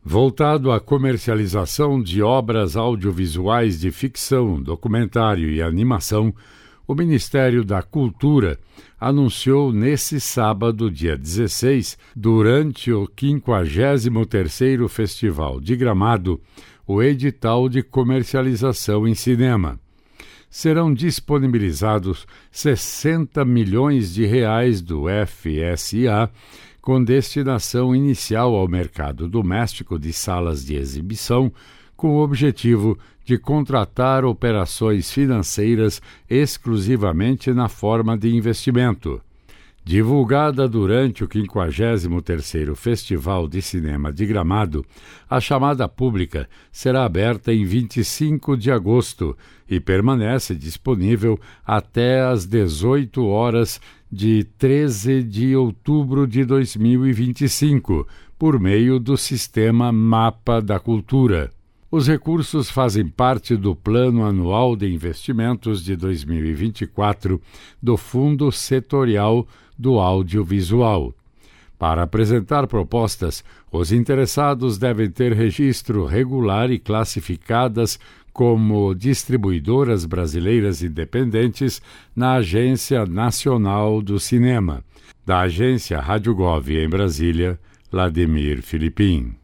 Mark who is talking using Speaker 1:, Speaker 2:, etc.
Speaker 1: Voltado à comercialização de obras audiovisuais de ficção, documentário e animação, o Ministério da Cultura anunciou nesse sábado, dia 16, durante o 53º Festival de Gramado, o edital de comercialização em cinema. Serão disponibilizados 60 milhões de reais do FSA, com destinação inicial ao mercado doméstico de salas de exibição, com o objetivo de contratar operações financeiras exclusivamente na forma de investimento. Divulgada durante o 53º Festival de Cinema de Gramado, a chamada pública será aberta em 25 de agosto e permanece disponível até às 18 horas de 13 de outubro de 2025, por meio do sistema Mapa da Cultura. Os recursos fazem parte do Plano Anual de Investimentos de 2024 do Fundo Setorial do Audiovisual. Para apresentar propostas, os interessados devem ter registro regular e classificadas como distribuidoras brasileiras independentes na Agência Nacional do Cinema. Da Agência Rádio Gov em Brasília, Vladimir Filipim.